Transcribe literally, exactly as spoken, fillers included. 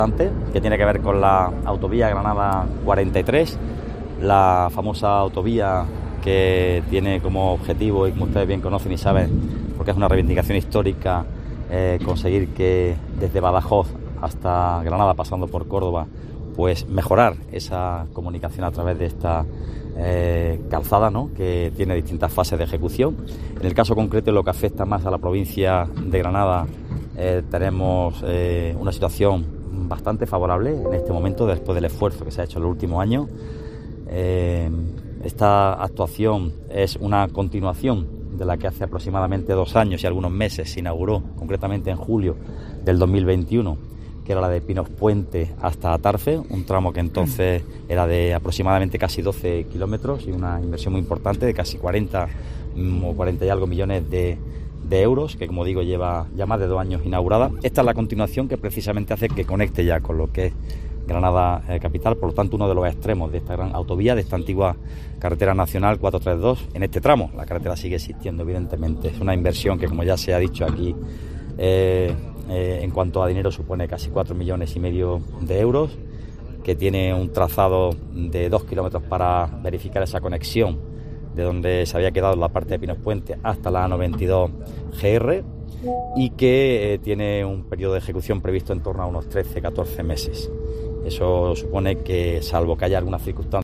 que tiene que ver con la autovía Granada cuarenta y tres, la famosa autovía que tiene como objetivo, y como ustedes bien conocen y saben, porque es una reivindicación histórica, eh, conseguir que desde Badajoz hasta Granada, pasando por Córdoba, pues mejorar esa comunicación a través de esta eh, calzada, ¿no?, que tiene distintas fases de ejecución. En el caso concreto, lo que afecta más a la provincia de Granada, eh, tenemos eh, una situación bastante favorable en este momento, después del esfuerzo que se ha hecho en los últimos años. Eh, esta actuación es una continuación de la que hace aproximadamente dos años y algunos meses se inauguró, concretamente en julio del dos mil veintiuno, que era la de Pinos Puente hasta Atarfe, un tramo que entonces era de aproximadamente casi doce kilómetros y una inversión muy importante de casi cuarenta o cuarenta y algo millones de de euros, que como digo lleva ya más de dos años inaugurada. Esta es la continuación que precisamente hace que conecte ya con lo que es Granada eh, capital, por lo tanto uno de los extremos de esta gran autovía, de esta antigua carretera nacional cuatrocientos treinta y dos, en este tramo. La carretera sigue existiendo, evidentemente. Es una inversión que, como ya se ha dicho aquí, eh, eh, en cuanto a dinero supone casi cuatro millones y medio de euros, que tiene un trazado de dos kilómetros para verificar esa conexión de donde se había quedado la parte de Pinos Puente hasta la A noventa y dos G R, y que eh, tiene un periodo de ejecución previsto en torno a unos trece a catorce meses. Eso supone que, salvo que haya alguna circunstancia